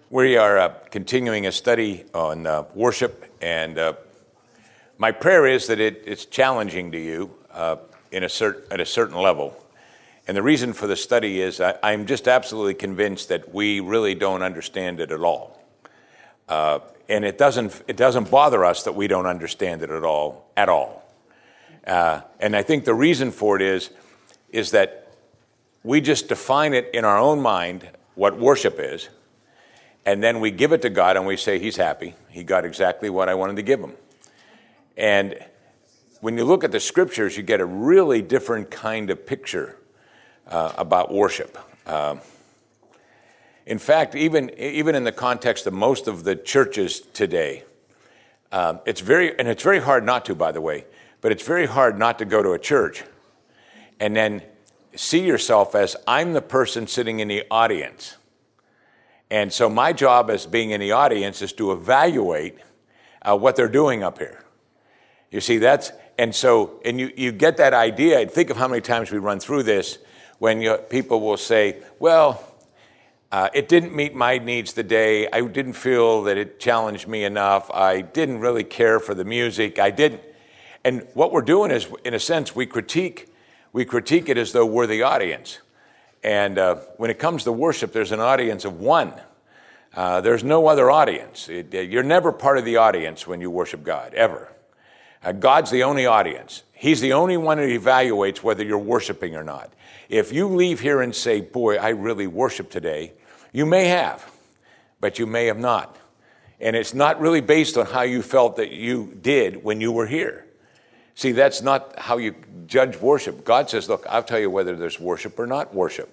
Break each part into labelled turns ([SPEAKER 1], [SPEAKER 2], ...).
[SPEAKER 1] We are continuing a study on worship, and my prayer is that it's challenging to you at a certain level. And the reason for the study is I'm just absolutely convinced that we really don't understand it at all. And it doesn't bother us that we don't understand it at all. And I think the reason for it is that we just define it in our own mind what worship is. And then we give it to God and we say, He's happy. He got exactly what I wanted to give him. And when you look at the scriptures, you get a really different kind of picture about worship. In fact, even in the context of most of the churches today, it's very hard not to, by the way, but it's very hard not to go to a church and then see yourself as, I'm the person sitting in the audience. And so my job as being in the audience is to evaluate what they're doing up here. You see, and you get that idea. Think of how many times we run through this when people will say, well, it didn't meet my needs today. I didn't feel that it challenged me enough. I didn't really care for the music. I didn't. And what we're doing is, in a sense, we critique it as though we're the audience. And when it comes to worship, there's an audience of one. There's no other audience. You're never part of the audience when you worship God, ever. God's the only audience. He's the only one that evaluates whether you're worshiping or not. If you leave here and say, boy, I really worship today, you may have, but you may have not. And it's not really based on how you felt that you did when you were here. See, that's not how you judge worship. God says, look, I'll tell you whether there's worship or not worship.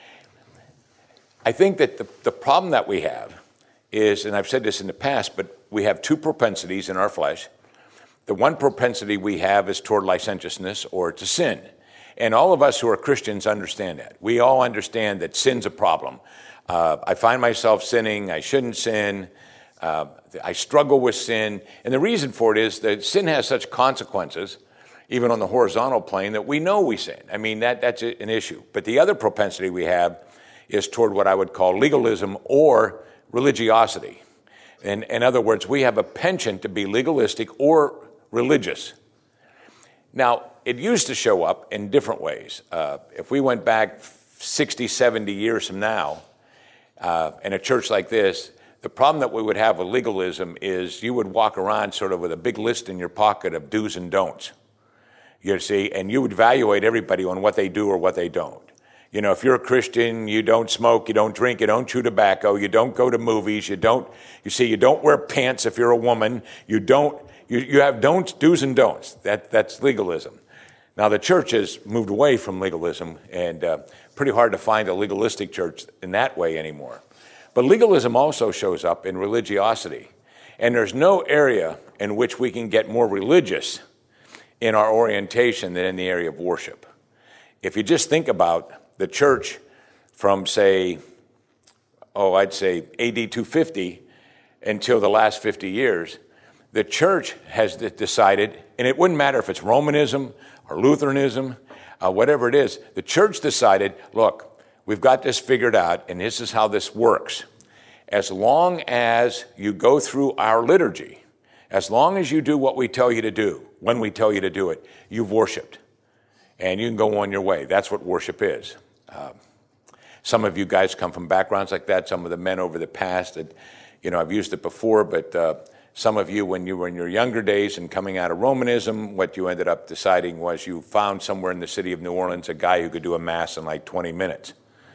[SPEAKER 1] I think that the problem that we have is, and I've said this in the past, but we have two propensities in our flesh. The one propensity we have is toward licentiousness or to sin. And all of us who are Christians understand that. We all understand that sin's a problem. I find myself sinning. I shouldn't sin. I struggle with sin. And the reason for it is that sin has such consequences, even on the horizontal plane, that we know we sin. I mean, that's an issue. But the other propensity we have is toward what I would call legalism or religiosity. In other words, we have a penchant to be legalistic or religious. Now, it used to show up in different ways. If we went back 60, 70 years from now, in a church like this, the problem that we would have with legalism is you would walk around sort of with a big list in your pocket of do's and don'ts, you see, and you would evaluate everybody on what they do or what they don't. You know, if you're a Christian, you don't smoke, you don't drink, you don't chew tobacco, you don't go to movies, you don't wear pants if you're a woman, you have don'ts, do's and don'ts. That's legalism. Now, the church has moved away from legalism, and pretty hard to find a legalistic church in that way anymore. But legalism also shows up in religiosity. And there's no area in which we can get more religious in our orientation than in the area of worship. If you just think about the church from, say, I'd say AD 250 until the last 50 years, the church has decided, and it wouldn't matter if it's Romanism or Lutheranism, whatever it is, the church decided, look, we've got this figured out, and this is how this works. As long as you go through our liturgy, as long as you do what we tell you to do, when we tell you to do it, you've worshiped. And you can go on your way. That's what worship is. Some of you guys come from backgrounds like that. Some of the men over the past, I've used it before, but some of you, when you were in your younger days and coming out of Romanism, what you ended up deciding was you found somewhere in the city of New Orleans a guy who could do a mass in like 20 minutes.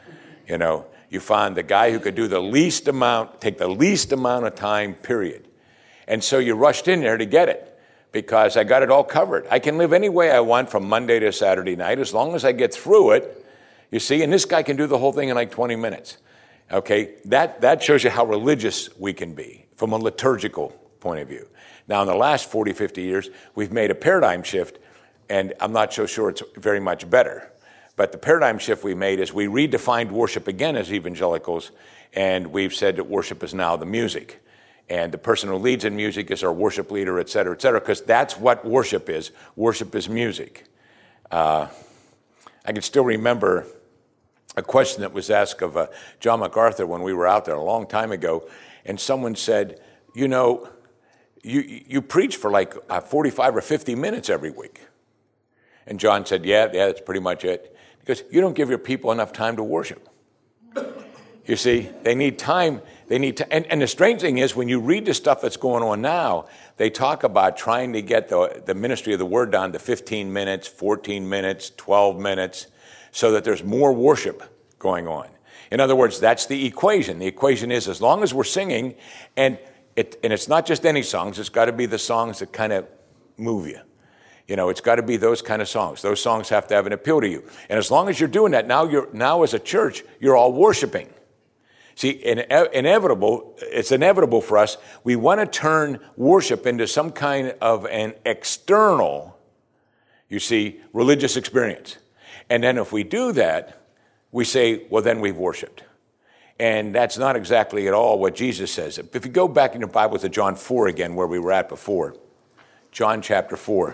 [SPEAKER 1] You found the guy who could do take the least amount of time, period. And so you rushed in there to get it because I got it all covered. I can live any way I want from Monday to Saturday night as long as I get through it, you see, and this guy can do the whole thing in like 20 minutes. Okay, that shows you how religious we can be from a liturgical point of view. Now, in the last 40, 50 years, we've made a paradigm shift, and I'm not so sure it's very much better. But the paradigm shift we made is we redefined worship again as evangelicals, and we've said that worship is now the music. And the person who leads in music is our worship leader, et cetera, because that's what worship is. Worship is music. I can still remember a question that was asked of John MacArthur when we were out there a long time ago, and someone said, you know, you preach for like 45 or 50 minutes every week. And John said, yeah, that's pretty much it. Because you don't give your people enough time to worship. You see, they need time. And the strange thing is, when you read the stuff that's going on now, they talk about trying to get the ministry of the word down to 15 minutes, 14 minutes, 12 minutes, so that there's more worship going on. In other words, that's the equation. The equation is, as long as we're singing, and it's not just any songs, it's got to be the songs that kind of move you. You know, it's got to be those kind of songs. Those songs have to have an appeal to you. And as long as you're doing that, now as a church, you're all worshiping. See, it's inevitable for us. We want to turn worship into some kind of an external, you see, religious experience. And then if we do that, we say, well, then we've worshiped. And that's not exactly at all what Jesus says. If you go back in your Bible to John 4 again, where we were at before, John chapter 4.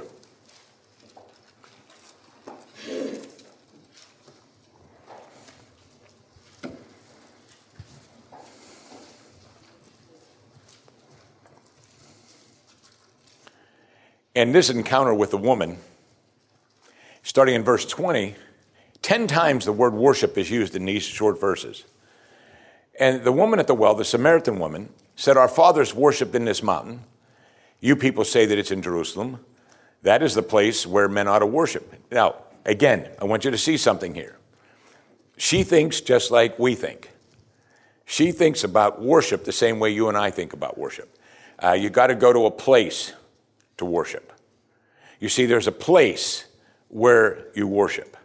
[SPEAKER 1] And this encounter with the woman, starting in verse 20, 10 times the word worship is used in these short verses. And the woman at the well, the Samaritan woman, said, our fathers worshipped in this mountain. You people say that it's in Jerusalem. That is the place where men ought to worship. Now, again, I want you to see something here. She thinks just like we think. She thinks about worship the same way you and I think about worship. You got to go to a place to worship. You see, there's a place where you worship.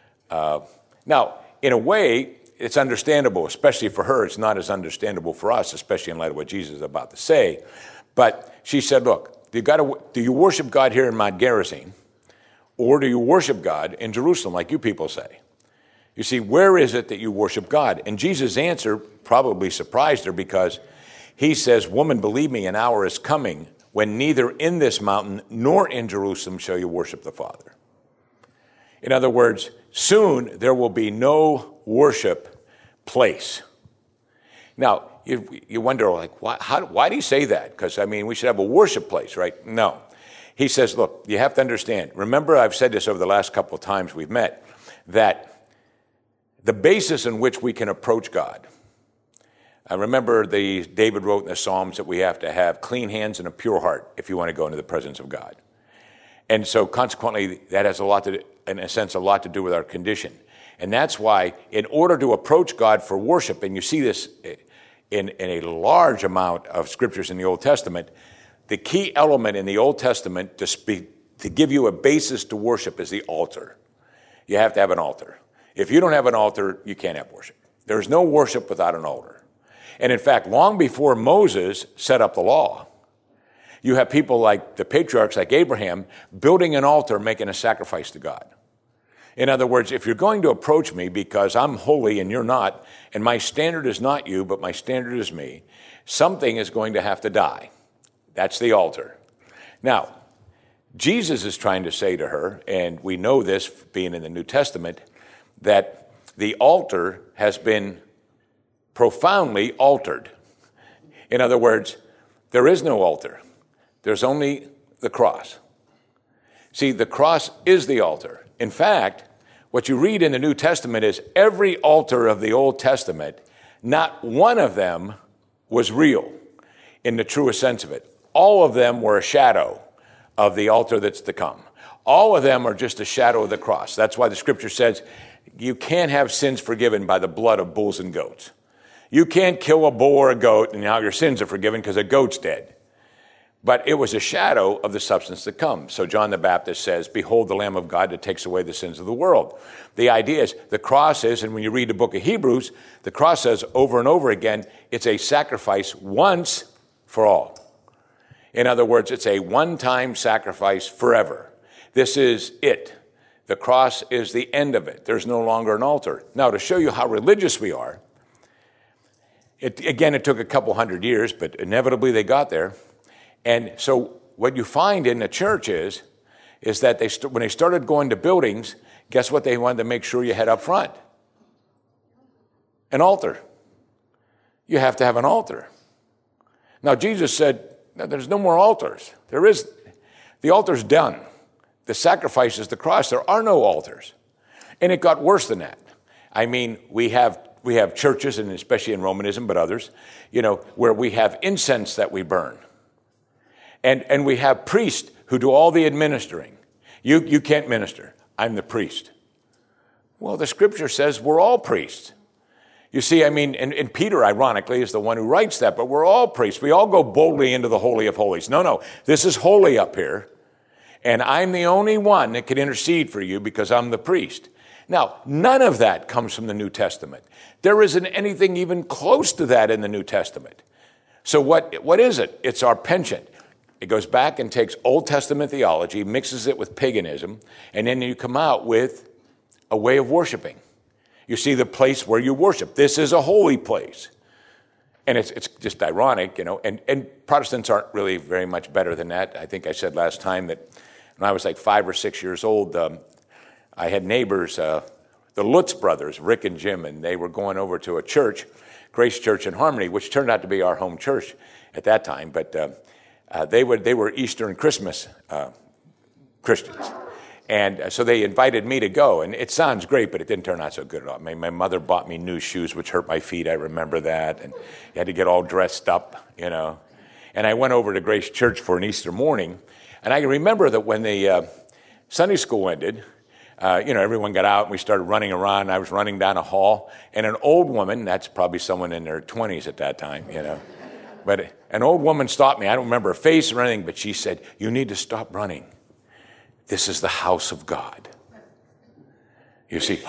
[SPEAKER 1] Now, in a way, it's understandable, especially for her. It's not as understandable for us, especially in light of what Jesus is about to say. But she said, look, do you worship God here in Mount Gerizim, or do you worship God in Jerusalem, like you people say? You see, where is it that you worship God? And Jesus' answer probably surprised her, because he says, woman, believe me, an hour is coming when neither in this mountain nor in Jerusalem shall you worship the Father. In other words, soon there will be no worship place. Now, you wonder, like, why do you say that? Because, I mean, we should have a worship place, right? No. He says, look, you have to understand. Remember, I've said this over the last couple of times we've met, that the basis in which we can approach God. I remember David wrote in the Psalms that we have to have clean hands and a pure heart if you want to go into the presence of God. And so consequently, that has a lot to do with our condition. And that's why, in order to approach God for worship, and you see this in a large amount of scriptures in the Old Testament, the key element in the Old Testament to give you a basis to worship is the altar. You have to have an altar. If you don't have an altar, you can't have worship. There's no worship without an altar. And in fact, long before Moses set up the law, you have people like the patriarchs, like Abraham, building an altar, making a sacrifice to God. In other words, if you're going to approach me because I'm holy and you're not, and my standard is not you, but my standard is me, something is going to have to die. That's the altar. Now, Jesus is trying to say to her, and we know this being in the New Testament, that the altar has been profoundly altered. In other words, there is no altar. There's only the cross. See, the cross is the altar. In fact, what you read in the New Testament is every altar of the Old Testament, not one of them was real in the truest sense of it. All of them were a shadow of the altar that's to come. All of them are just a shadow of the cross. That's why the scripture says you can't have sins forgiven by the blood of bulls and goats. You can't kill a bull or a goat and now your sins are forgiven because a goat's dead. But it was a shadow of the substance to come. So John the Baptist says, behold the Lamb of God that takes away the sins of the world. The idea is the cross is, and when you read the book of Hebrews, the cross says over and over again, it's a sacrifice once for all. In other words, it's a one-time sacrifice forever. This is it. The cross is the end of it. There's no longer an altar. Now, to show you how religious we are, it took a couple hundred years, but inevitably they got there. And so what you find in the church is that when they started going to buildings, guess what they wanted to make sure you had up front? An altar. You have to have an altar. Now, Jesus said, no, there's no more altars. The altar's done. The sacrifice is the cross. There are no altars. And it got worse than that. I mean, we have churches, and especially in Romanism, but others, where we have incense that we burn. And we have priests who do all the administering. You can't minister. I'm the priest. Well, the scripture says we're all priests. You see, I mean, and Peter, ironically, is the one who writes that, but we're all priests. We all go boldly into the Holy of Holies. No, this is holy up here, and I'm the only one that can intercede for you because I'm the priest. Now, none of that comes from the New Testament. There isn't anything even close to that in the New Testament. So what is it? It's our penchant. It goes back and takes Old Testament theology, mixes it with paganism, and then you come out with a way of worshiping. You see the place where you worship. This is a holy place. And it's just ironic, and Protestants aren't really very much better than that. I think I said last time that when I was like 5 or 6 years old, I had neighbors, the Lutz brothers, Rick and Jim, and they were going over to a church, Grace Church in Harmony, which turned out to be our home church at that time. But they were Easter and Christmas Christians. And so they invited me to go, and it sounds great, but it didn't turn out so good at all. My mother bought me new shoes, which hurt my feet. I remember that, and you had to get all dressed up, And I went over to Grace Church for an Easter morning, and I remember that when the Sunday school ended, everyone got out, and we started running around. I was running down a hall, and an old woman, that's probably someone in their 20s at that time, but an old woman stopped me. I don't remember her face or anything, but she said, "You need to stop running. This is the house of God." You see,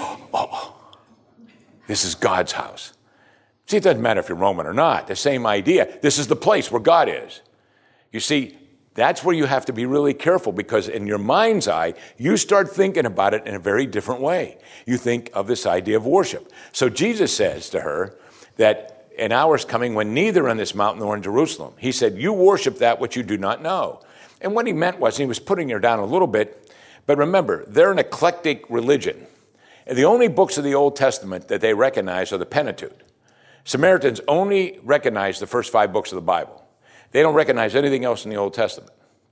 [SPEAKER 1] this is God's house. See, it doesn't matter if you're Roman or not. The same idea. This is the place where God is. You see, that's where you have to be really careful, because in your mind's eye, you start thinking about it in a very different way. You think of this idea of worship. So Jesus says to her that an hour is coming when neither on this mountain nor in Jerusalem. He said, you worship that which you do not know. And what he meant was, he was putting her down a little bit, but remember, they're an eclectic religion. And the only books of the Old Testament that they recognize are the Pentateuch. Samaritans only recognize the first 5 books of the Bible. They don't recognize anything else in the Old Testament.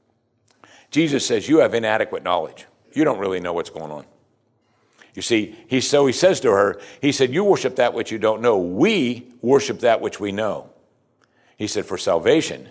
[SPEAKER 1] Jesus says, you have inadequate knowledge. You don't really know what's going on. You see, he says to her, he said, you worship that which you don't know. We worship that which we know. He said, for salvation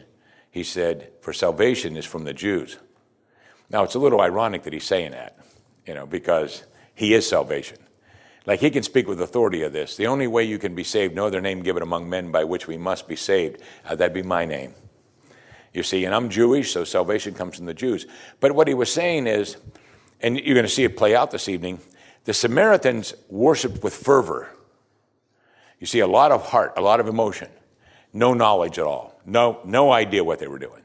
[SPEAKER 1] is from the Jews. Now, it's a little ironic that he's saying that, because he is salvation. Like, he can speak with authority of this. The only way you can be saved, no other name given among men by which we must be saved. That'd be my name. You see, and I'm Jewish, so salvation comes from the Jews. But what he was saying is, and you're going to see it play out this evening, the Samaritans worshiped with fervor. You see, a lot of heart, a lot of emotion, no knowledge at all, no idea what they were doing.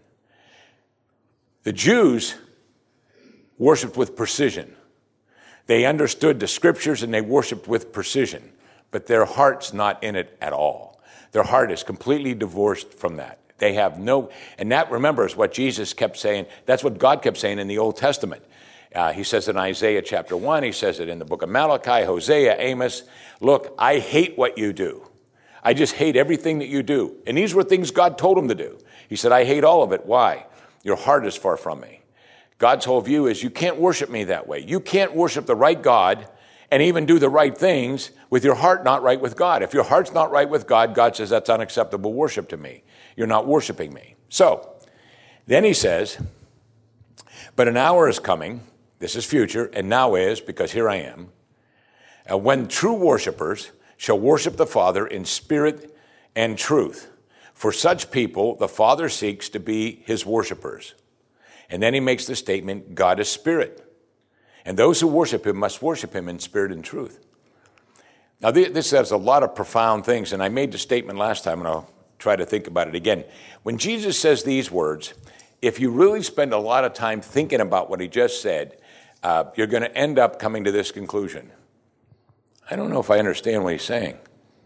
[SPEAKER 1] The Jews worshiped with precision. They understood the scriptures and they worshiped with precision, but their heart's not in it at all. Their heart is completely divorced from that. They have and that, remember, is what Jesus kept saying. That's what God kept saying in the Old Testament. He says in Isaiah chapter 1, he says it in the book of Malachi, Hosea, Amos, look, I hate what you do. I just hate everything that you do. And these were things God told him to do. He said, I hate all of it. Why? Your heart is far from me. God's whole view is you can't worship me that way. You can't worship the right God and even do the right things with your heart not right with God. If your heart's not right with God, God says that's unacceptable worship to me. You're not worshiping me. So, then he says, but an hour is coming, this is future, and now is, because here I am, when true worshipers shall worship the Father in spirit and truth. For such people, the Father seeks to be his worshipers. And then he makes the statement, God is spirit. And those who worship him must worship him in spirit and truth. Now, this says a lot of profound things, and I made the statement last time, and I'll try to think about it again. When Jesus says these words, if you really spend a lot of time thinking about what he just said, you're going to end up coming to this conclusion. I don't know if I understand what he's saying.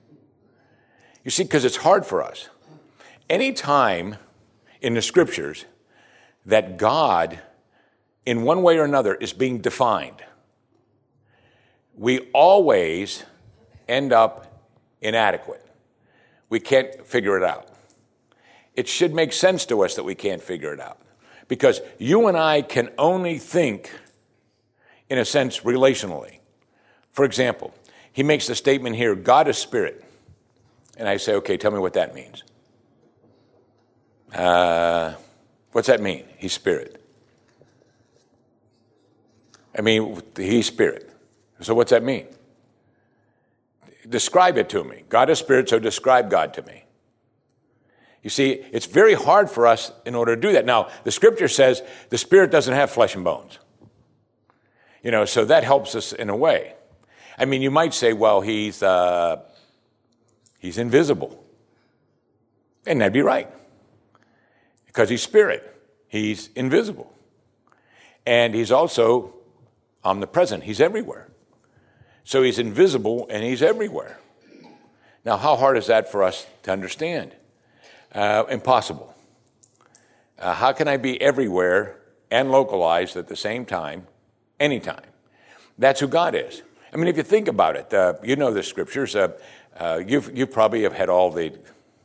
[SPEAKER 1] You see, because it's hard for us. Any time in the scriptures that God, in one way or another, is being defined, we always end up inadequate. We can't figure it out. It should make sense to us that we can't figure it out, because you and I can only think, in a sense, relationally. For example, he makes the statement here, God is spirit. And I say, okay, tell me what that means. What's that mean? He's spirit. I mean, he's spirit. So what's that mean? Describe it to me. God is spirit, so describe God to me. You see, it's very hard for us in order to do that. Now, the scripture says the spirit doesn't have flesh and bones. So that helps us in a way. I mean, you might say, well, he's invisible. And that'd be right. Because he's spirit. He's invisible. And he's also omnipresent. He's everywhere. So he's invisible and he's everywhere. Now, how hard is that for us to understand? Impossible. How can I be everywhere and localized at the same time, anytime? That's who God is. I mean, if you think about it, you know the scriptures. You probably have had all the...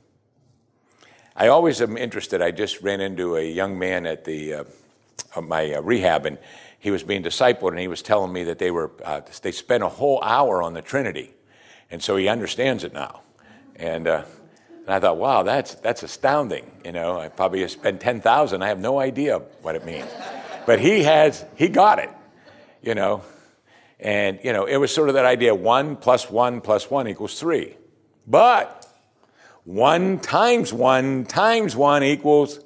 [SPEAKER 1] I always am interested. I just ran into a young man at my rehab, and he was being discipled, and he was telling me that they spent a whole hour on the Trinity, and so he understands it now. And I thought, wow, that's astounding. I probably have spent 10,000. I have no idea what it means, but he got it. And it was sort of that idea: 1 + 1 + 1 = 3, but 1 times 1 times 1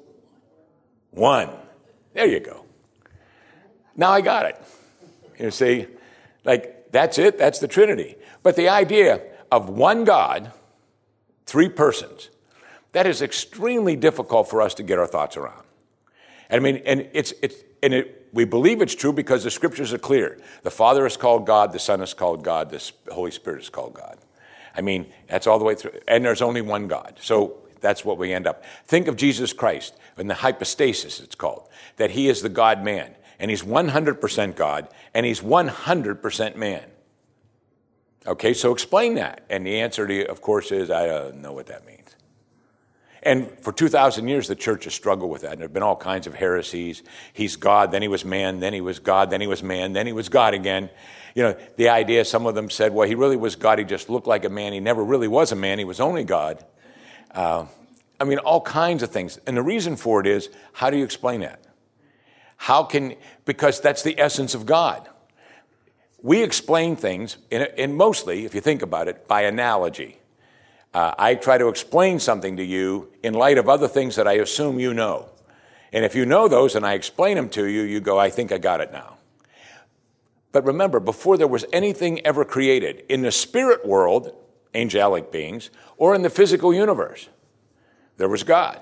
[SPEAKER 1] = 1. There you go. Now I got it. You see, that's it. That's the Trinity. But the idea of one God, 3 persons, that is extremely difficult for us to get our thoughts around. I mean, and we believe it's true because the scriptures are clear. The Father is called God, the Son is called God, the Holy Spirit is called God. I mean, that's all the way through. And there's only one God. So that's what we end up. Think of Jesus Christ in the hypostasis, it's called, that he is the God-man. And he's 100% God, and he's 100% man. Okay, so explain that. And the answer to you, of course, is I don't know what that means. And for 2,000 years, the church has struggled with that. And there have been all kinds of heresies. He's God, then he was man, then he was God, then he was man, then he was God again. The idea, some of them said, well, he really was God. He just looked like a man. He never really was a man. He was only God. I mean, all kinds of things. And the reason for it is, how do you explain that? Because that's the essence of God. We explain things, and mostly, if you think about it, by analogy. I try to explain something to you in light of other things that I assume you know. And if you know those and I explain them to you, you go, I think I got it now. But remember, before there was anything ever created, in the spirit world, angelic beings, or in the physical universe, there was God.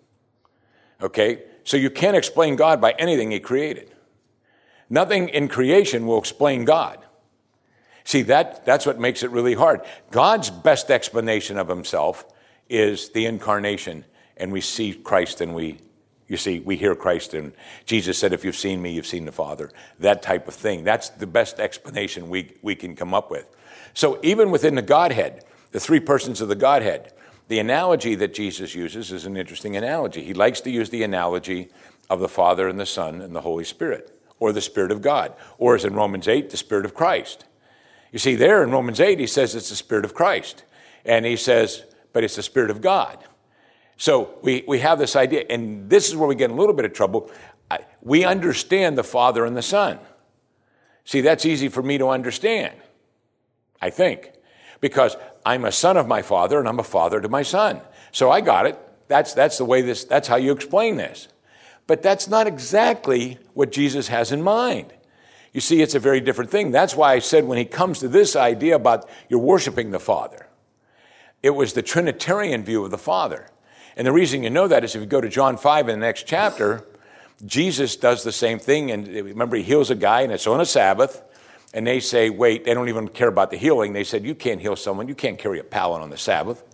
[SPEAKER 1] Okay? So you can't explain God by anything he created. Nothing in creation will explain God. See, that's what makes it really hard. God's best explanation of himself is the incarnation, and we see Christ and we hear Christ, and Jesus said, if you've seen me, you've seen the Father. That type of thing. That's the best explanation we can come up with. So even within the Godhead, the 3 persons of the Godhead, the analogy that Jesus uses is an interesting analogy. He likes to use the analogy of the Father and the Son and the Holy Spirit, or the Spirit of God, or as in Romans 8, the Spirit of Christ. You see, there in Romans 8, he says it's the Spirit of Christ. And he says, but it's the Spirit of God. So we have this idea, and this is where we get in a little bit of trouble. We understand the Father and the Son. See, that's easy for me to understand, I think, because I'm a son of my father and I'm a father to my son. So I got it. That's the way that's how you explain this. But that's not exactly what Jesus has in mind. You see, it's a very different thing. That's why I said when he comes to this idea about you're worshiping the Father, it was the Trinitarian view of the Father. And the reason you know that is if you go to John 5 in the next chapter, Jesus does the same thing. And remember, he heals a guy, and it's on a Sabbath. And they say, wait, they don't even care about the healing. They said, you can't heal someone. You can't carry a pallet on the Sabbath.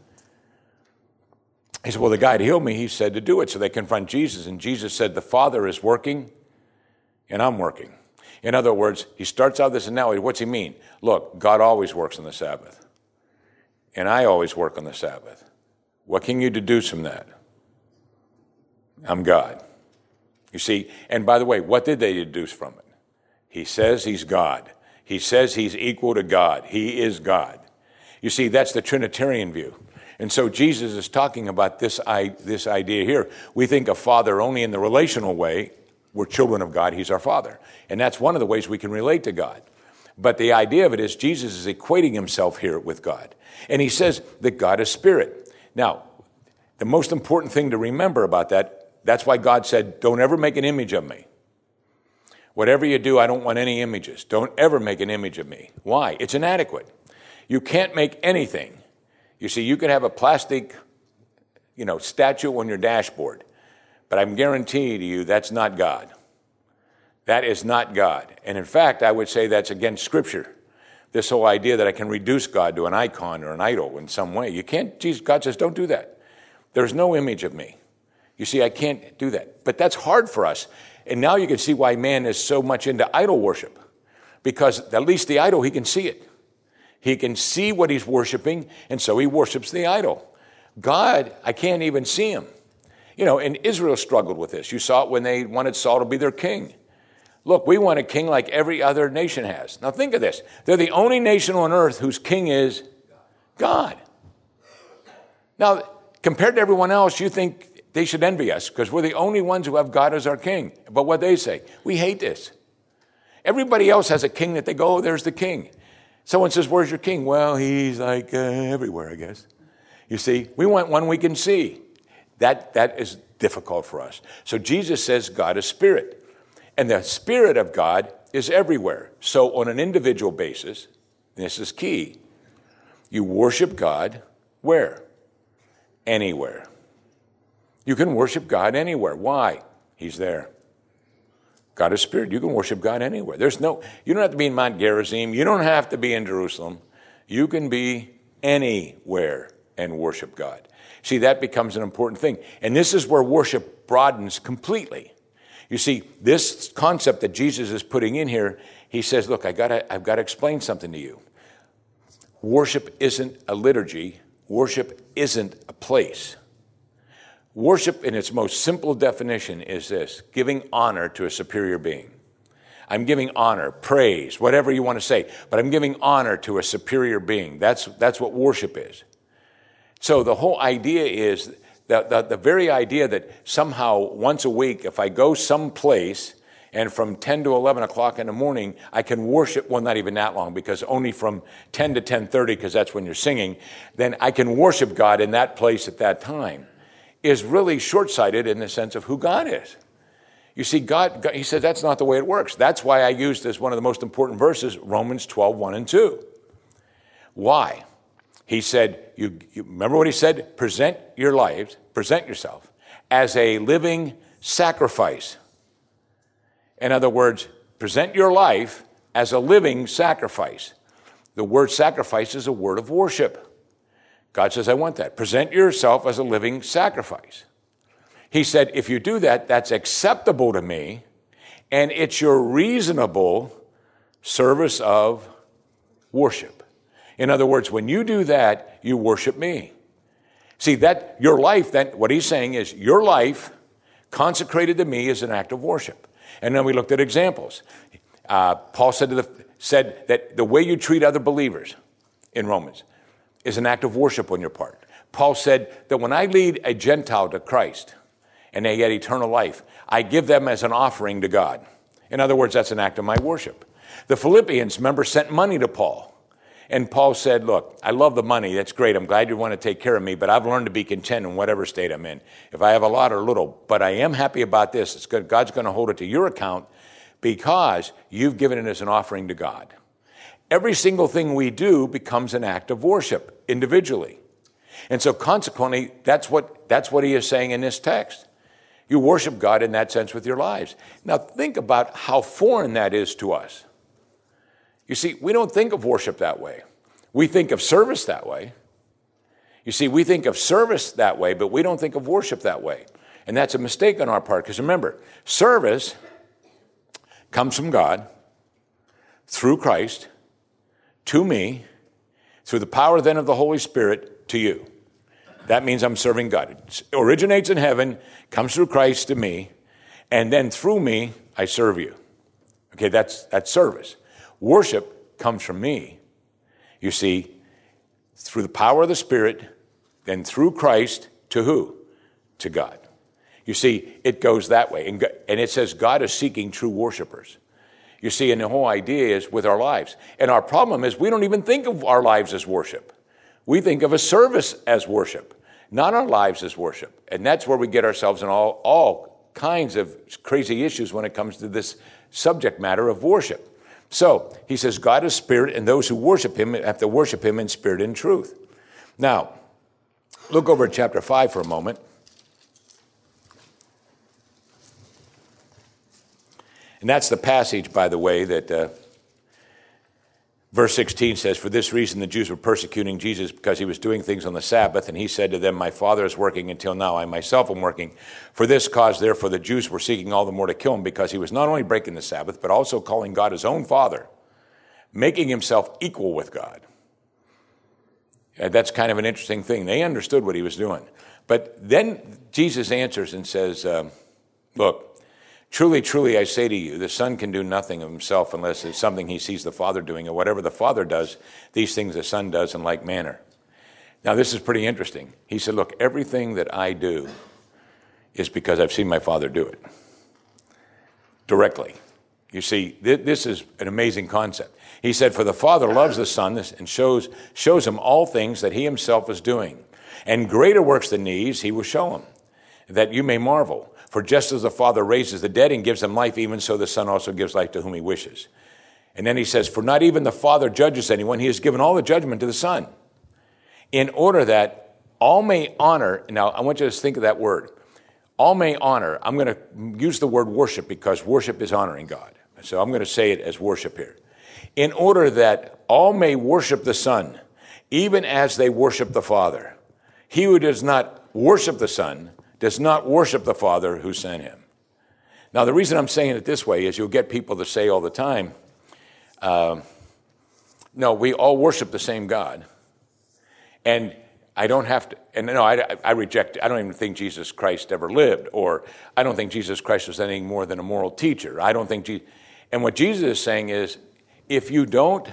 [SPEAKER 1] He said, well, the guy that healed me, he said to do it. So they confront Jesus, and Jesus said, the Father is working, and I'm working. In other words, he starts out this analogy. What's he mean? Look, God always works on the Sabbath. and I always work on the Sabbath. What can you deduce from that? I'm God. You see, and by the way, what did they deduce from it? He says he's God. He says he's equal to God. He is God. You see, that's the Trinitarian view. And so Jesus is talking about this idea here. We think of Father only in the relational way. We're children of God. He's our Father. And that's one of the ways we can relate to God. But the idea of it is Jesus is equating himself here with God. And he says that God is spirit. Now, the most important thing to remember about that's why God said, don't ever make an image of me. Whatever you do, I don't want any images. Don't ever make an image of me. Why? It's inadequate. You can't make anything. You see, you could have a plastic, statue on your dashboard, but I'm guaranteeing you that's not God. That is not God. And in fact, I would say that's against Scripture. This whole idea that I can reduce God to an icon or an idol in some way. You can't. God says, don't do that. There's no image of me. You see, I can't do that. But that's hard for us. And now you can see why man is so much into idol worship. Because at least the idol, he can see it. He can see what he's worshiping, and so he worships the idol. God, I can't even see him. And Israel struggled with this. You saw it when they wanted Saul to be their king. Look, we want a king like every other nation has. Now think of this. They're the only nation on earth whose king is God. Now, compared to everyone else, you think they should envy us because we're the only ones who have God as our king. But what they say, we hate this. Everybody else has a king that they go, oh, there's the king. Someone says, where's your king? Well, he's like everywhere, I guess. You see, we want one we can see. That is difficult for us. So Jesus says God is spirit. And the Spirit of God is everywhere. So on an individual basis, and this is key, you worship God where? Anywhere. You can worship God anywhere. Why? He's there. God is spirit. You can worship God anywhere. You don't have to be in Mount Gerizim. You don't have to be in Jerusalem. You can be anywhere and worship God. See, that becomes an important thing. And this is where worship broadens completely. You see, this concept that Jesus is putting in here, he says, look, I've got to explain something to you. Worship isn't a liturgy. Worship isn't a place. Worship in its most simple definition is this, giving honor to a superior being. I'm giving honor, praise, whatever you want to say, but I'm giving honor to a superior being. That's what worship is. So the whole idea is the very idea that somehow once a week, if I go someplace and from 10 to 11 o'clock in the morning, I can worship, well, not even that long, because only from 10 to 10:30, because that's when you're singing, then I can worship God in that place at that time, is really short-sighted in the sense of who God is. You see, God, he said that's not the way it works. That's why I used as one of the most important verses, Romans 12, 1 and 2. Why? He said, you remember what he said? Present yourself as a living sacrifice. In other words, present your life as a living sacrifice. The word sacrifice is a word of worship. God says, I want that. Present yourself as a living sacrifice. He said, if you do that, that's acceptable to me, and it's your reasonable service of worship. In other words, when you do that, you worship me. See, that your life, then what he's saying is your life consecrated to me is an act of worship. And then we looked at examples. Paul said that the way you treat other believers in Romans is an act of worship on your part. Paul said that when I lead a Gentile to Christ and they get eternal life, I give them as an offering to God. In other words, that's an act of my worship. The Philippians, remember, sent money to Paul. And Paul said, look, I love the money. That's great. I'm glad you want to take care of me, but I've learned to be content in whatever state I'm in. If I have a lot or little, but I am happy about this. It's good. God's going to hold it to your account because you've given it as an offering to God. Every single thing we do becomes an act of worship individually. And so consequently, that's what he is saying in this text. You worship God in that sense with your lives. Now think about how foreign that is to us. You see, we don't think of worship that way. We think of service that way. You see, we think of service that way, but we don't think of worship that way. And that's a mistake on our part, because remember, service comes from God through Christ to me through the power then of the Holy Spirit to you. That means I'm serving God. It originates in heaven, comes through Christ to me, and then through me, I serve you. Okay, that's service. Worship comes from me, you see, through the power of the Spirit, then through Christ to who? To God. You see, it goes that way. And it says God is seeking true worshipers. You see, and the whole idea is with our lives. And our problem is we don't even think of our lives as worship. We think of a service as worship, not our lives as worship. And that's where we get ourselves in all kinds of crazy issues when it comes to this subject matter of worship. So, he says God is spirit, and those who worship him have to worship him in spirit and truth. Now, look over at chapter 5 for a moment. And that's the passage, by the way, that verse 16 says, for this reason the Jews were persecuting Jesus because he was doing things on the Sabbath. And he said to them, my Father is working until now. I myself am working. For this cause, therefore, the Jews were seeking all the more to kill him because he was not only breaking the Sabbath, but also calling God his own Father, making himself equal with God. And that's kind of an interesting thing. They understood what he was doing. But then Jesus answers and says, look, truly, truly, I say to you, the Son can do nothing of himself unless it's something he sees the Father doing. And whatever the Father does, these things the Son does in like manner. Now, this is pretty interesting. He said, look, everything that I do is because I've seen my Father do it. Directly. You see, this is an amazing concept. He said, for the Father loves the Son and shows him all things that he himself is doing. And greater works than these he will show him, that you may marvel. For just as the Father raises the dead and gives them life, even so the Son also gives life to whom he wishes. And then he says, for not even the Father judges anyone. He has given all the judgment to the Son, in order that all may honor. Now, I want you to think of that word. All may honor. I'm going to use the word worship because worship is honoring God. So I'm going to say it as worship here. In order that all may worship the Son, even as they worship the Father. He who does not worship the Son does not worship the Father who sent him. Now, the reason I'm saying it this way is you'll get people to say all the time, no, we all worship the same God. And I don't have to, and no, I reject it. I don't even think Jesus Christ ever lived, or I don't think Jesus Christ was anything more than a moral teacher. I don't think, and what Jesus is saying is, if you don't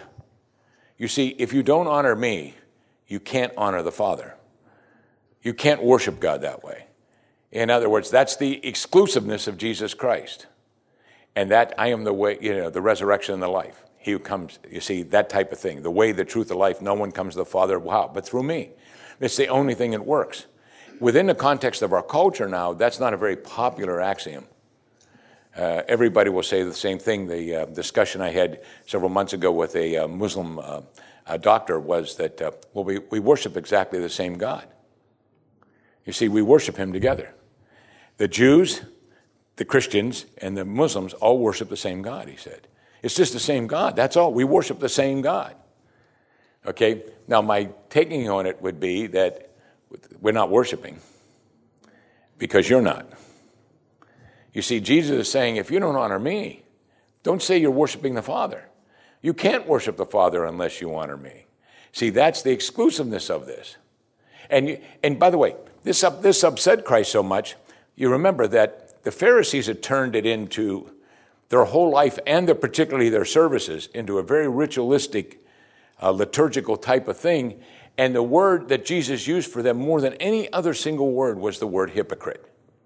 [SPEAKER 1] honor me, you can't honor the Father. You can't worship God that way. In other words, that's the exclusiveness of Jesus Christ. And that I am the way, the resurrection and the life. He who comes, you see, that type of thing. The way, the truth, the life, no one comes to the Father, wow, but through me. It's the only thing that works. Within the context of our culture now, that's not a very popular axiom. Everybody will say the same thing. The discussion I had several months ago with a Muslim doctor was that, we worship exactly the same God. You see, we worship him together. The Jews, the Christians, and the Muslims all worship the same God, he said. It's just the same God, that's all. We worship the same God. Okay? Now, my taking on it would be that we're not worshiping because you're not. You see, Jesus is saying, if you don't honor me, don't say you're worshiping the Father. You can't worship the Father unless you honor me. See, that's the exclusiveness of this. And by the way, this upset Christ so much, you remember that the Pharisees had turned it into their whole life and particularly their services into a very ritualistic, liturgical type of thing. And the word that Jesus used for them more than any other single word was the word hypocrite.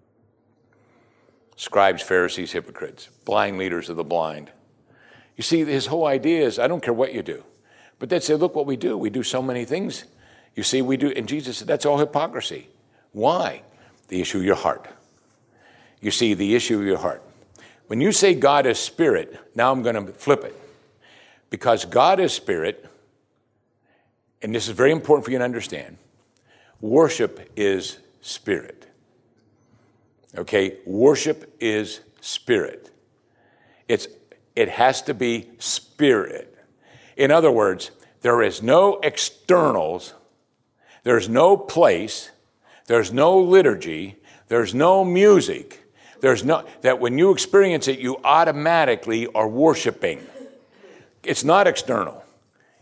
[SPEAKER 1] Scribes, Pharisees, hypocrites, blind leaders of the blind. You see, his whole idea is, I don't care what you do. But they'd say, look what we do. We do so many things. You see, we do. And Jesus said, that's all hypocrisy. Why? The issue of your heart. You see, the issue of your heart. When you say God is spirit, now I'm going to flip it. Because God is spirit, and this is very important for you to understand, worship is spirit. Okay? Worship is spirit. It has to be spirit. In other words, there is no externals, there's no place, there's no liturgy, there's no music, that when you experience it, you automatically are worshiping. It's not external.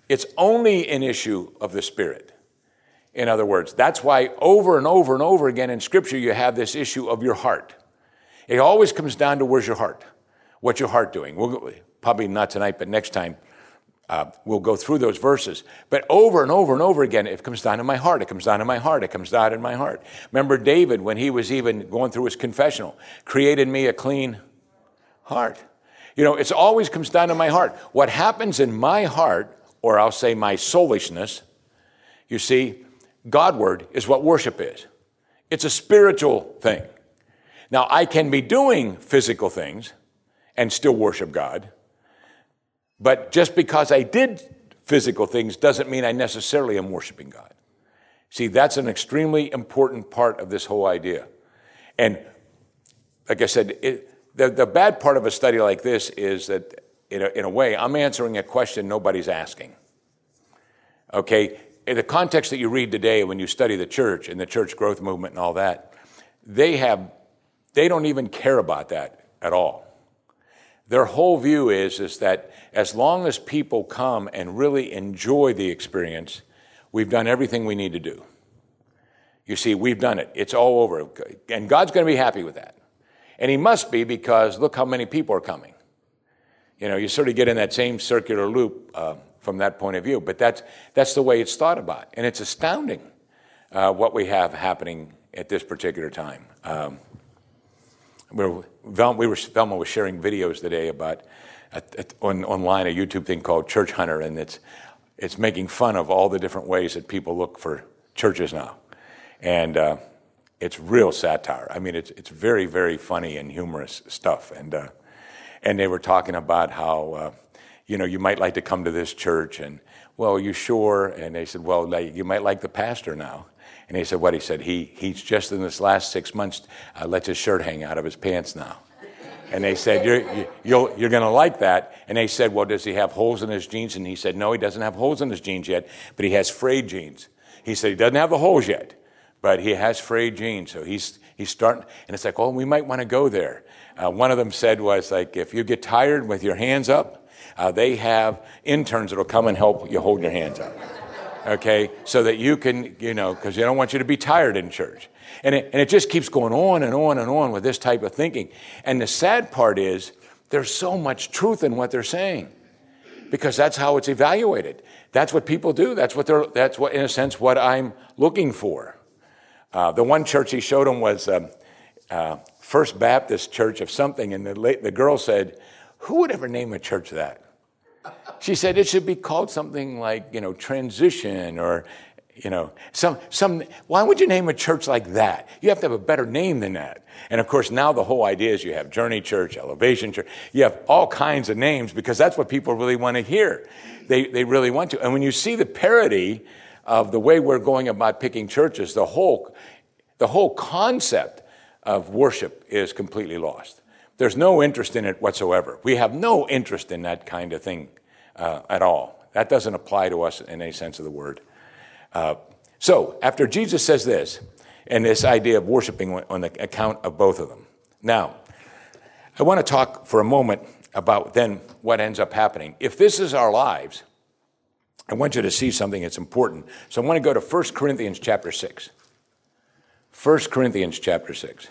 [SPEAKER 1] It's only an issue of the Spirit. In other words, that's why over and over and over again in Scripture you have this issue of your heart. It always comes down to where's your heart? What's your heart doing? We'll probably not tonight, but next time we'll go through those verses. But over and over and over again, it comes down to my heart. It comes down to my heart. It comes down to my heart. Remember David, when he was even going through his confessional, created me a clean heart. You know, it always comes down to my heart. What happens in my heart, or I'll say my soulishness, you see, Godward is what worship is. It's a spiritual thing. Now, I can be doing physical things and still worship God, but just because I did physical things doesn't mean I necessarily am worshiping God. See, that's an extremely important part of this whole idea. And like I said, the bad part of a study like this is that, in a way, I'm answering a question nobody's asking. Okay? In the context that you read today, when you study the church and the church growth movement and all that, they don't even care about that at all. Their whole view is that as long as people come and really enjoy the experience, we've done everything we need to do. You see, we've done it. It's all over. And God's going to be happy with that. And he must be, because look how many people are coming. You know, you sort of get in that same circular loop from that point of view. But that's the way it's thought about. And it's astounding what we have happening at this particular time. Velma was sharing videos today about online a YouTube thing called Church Hunter, and it's making fun of all the different ways that people look for churches now, and it's real satire. I mean, it's very, very funny and humorous stuff, and they were talking about how you might like to come to this church, and well, you sure? And they said, well, you might like the pastor now. And he said, what? He said, he's just in this last 6 months lets his shirt hang out of his pants now. And they said, you're going to like that. And they said, well, does he have holes in his jeans? And he said, no, he doesn't have holes in his jeans yet, but he has frayed jeans. He said he doesn't have the holes yet, but he has frayed jeans. So he's starting, and it's like, oh, we might want to go there. One of them said was like, if you get tired with your hands up, they have interns that will come and help you hold your hands up. Okay, so that you can, because they don't want you to be tired in church. And it just keeps going on and on and on with this type of thinking. And the sad part is there's so much truth in what they're saying, because that's how it's evaluated. That's what people do. That's what in a sense, what I'm looking for. The one church he showed them was First Baptist Church of something, and the girl said, "Who would ever name a church that?" She said it should be called something like, Transition, or, some. Why would you name a church like that? You have to have a better name than that. And of course, now the whole idea is you have Journey Church, Elevation Church. You have all kinds of names, because that's what people really want to hear. They really want to. And when you see the parody of the way we're going about picking churches, the whole concept of worship is completely lost. There's no interest in it whatsoever. We have no interest in that kind of thing at all. That doesn't apply to us in any sense of the word. So after Jesus says this, and this idea of worshiping on the account of both of them. Now, I want to talk for a moment about then what ends up happening. If this is our lives, I want you to see something that's important. So I want to go to 1 Corinthians chapter 6. 1 Corinthians chapter 6.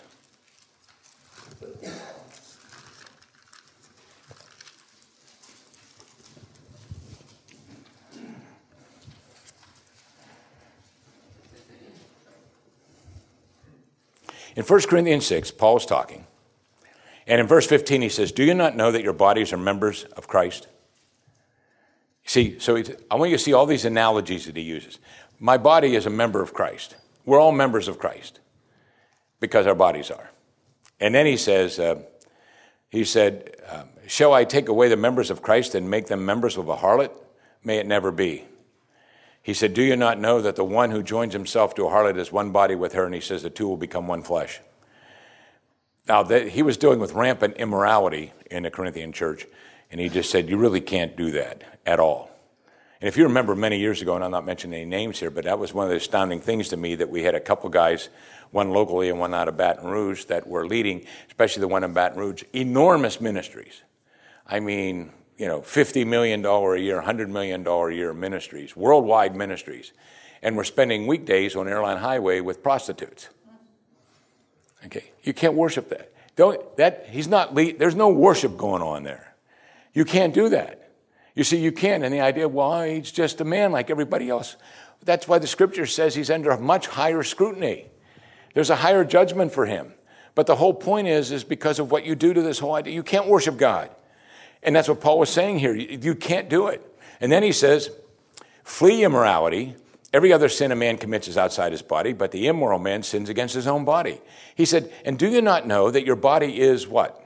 [SPEAKER 1] In 1 Corinthians 6, Paul's talking. And in verse 15, he says, do you not know that your bodies are members of Christ? See, so I want you to see all these analogies that he uses. My body is a member of Christ. We're all members of Christ because our bodies are. And then he said, shall I take away the members of Christ and make them members of a harlot? May it never be. He said, do you not know that the one who joins himself to a harlot is one body with her? And he says the two will become one flesh. Now, he was dealing with rampant immorality in the Corinthian church, and he just said, you really can't do that at all. And if you remember many years ago, and I'm not mentioning any names here, but that was one of the astounding things to me, that we had a couple guys, one locally and one out of Baton Rouge, that were leading, especially the one in Baton Rouge, enormous ministries. I mean, $50 million a year, $100 million a year ministries, worldwide ministries, and we're spending weekdays on Airline Highway with prostitutes. Okay, you can't worship that. There's no worship going on there. You can't do that. You see, you can't. And the idea, well, he's just a man like everybody else. That's why the scripture says he's under a much higher scrutiny. There's a higher judgment for him. But the whole point is because of what you do to this whole idea. You can't worship God. And that's what Paul was saying here. You can't do it. And then he says, flee immorality. Every other sin a man commits is outside his body, but the immoral man sins against his own body. He said, and do you not know that your body is what?